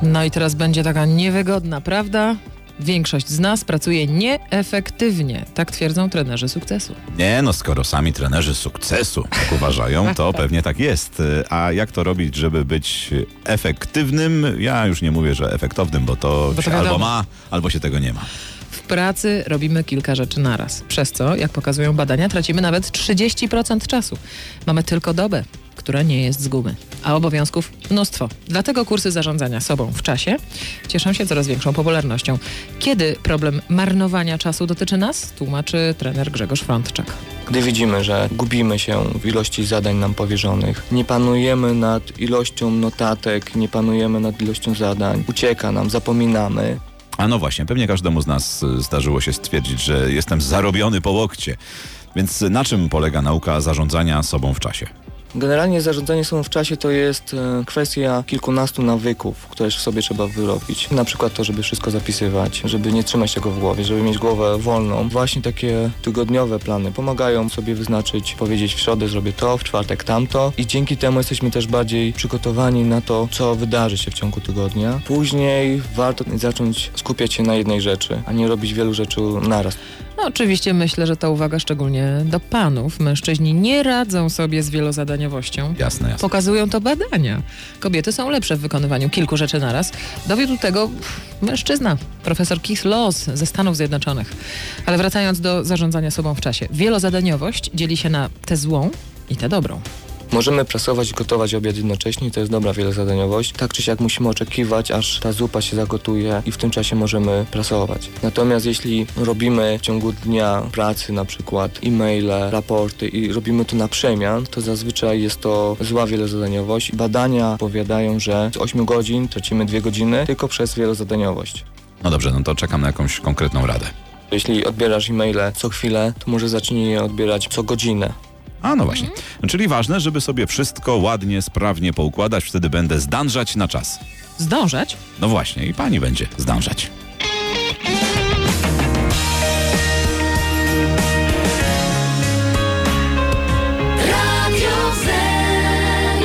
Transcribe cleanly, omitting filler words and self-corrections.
No i teraz będzie taka niewygodna prawda. Większość z nas pracuje nieefektywnie. Tak twierdzą trenerzy sukcesu. Nie, no skoro sami trenerzy sukcesu tak uważają, to pewnie tak jest. A jak to robić, żeby być efektywnym? Ja już nie mówię, że efektownym, bo to się albo ma, albo się tego nie ma. W pracy robimy kilka rzeczy naraz, przez co, jak pokazują badania, tracimy nawet 30% czasu. Mamy tylko dobę, która nie jest z gumy, a obowiązków mnóstwo. Dlatego kursy zarządzania sobą w czasie cieszą się coraz większą popularnością. Kiedy problem marnowania czasu dotyczy nas, tłumaczy trener Grzegorz Frądczak. Gdy widzimy, że gubimy się w ilości zadań nam powierzonych, nie panujemy nad ilością notatek, nie panujemy nad ilością zadań, ucieka nam, zapominamy. A no właśnie, pewnie każdemu z nas zdarzyło się stwierdzić, że jestem zarobiony po łokcie. Więc na czym polega nauka zarządzania sobą w czasie? Generalnie zarządzanie sobą w czasie to jest kwestia kilkunastu nawyków, które sobie trzeba wyrobić. Na przykład to, żeby wszystko zapisywać, żeby nie trzymać tego w głowie, żeby mieć głowę wolną. Właśnie takie tygodniowe plany pomagają sobie wyznaczyć, powiedzieć w środę zrobię to, w czwartek tamto i dzięki temu jesteśmy też bardziej przygotowani na to, co wydarzy się w ciągu tygodnia. Później warto zacząć skupiać się na jednej rzeczy, a nie robić wielu rzeczy naraz. No, oczywiście myślę, że ta uwaga szczególnie do panów. Mężczyźni nie radzą sobie z wielozadaniowością. Jasne. Pokazują to badania. Kobiety są lepsze w wykonywaniu kilku rzeczy naraz. Dowiódł tego mężczyzna, profesor Keith Laws ze Stanów Zjednoczonych. Ale wracając do zarządzania sobą w czasie. Wielozadaniowość dzieli się na tę złą i tę dobrą. Możemy prasować i gotować obiad jednocześnie, to jest dobra wielozadaniowość. Tak czy siak musimy oczekiwać, aż ta zupa się zagotuje i w tym czasie możemy prasować. Natomiast jeśli robimy w ciągu dnia pracy, na przykład e-maile, raporty i robimy to na przemian, to zazwyczaj jest to zła wielozadaniowość. Badania powiadają, że z 8 godzin tracimy 2 godziny tylko przez wielozadaniowość. No dobrze, no to czekam na jakąś konkretną radę. Jeśli odbierasz e-maile co chwilę, to może zacznij je odbierać co godzinę. A no właśnie. Czyli ważne, żeby sobie wszystko ładnie, sprawnie poukładać, wtedy będę zdążać na czas. Zdążać? No właśnie, i pani będzie zdążać.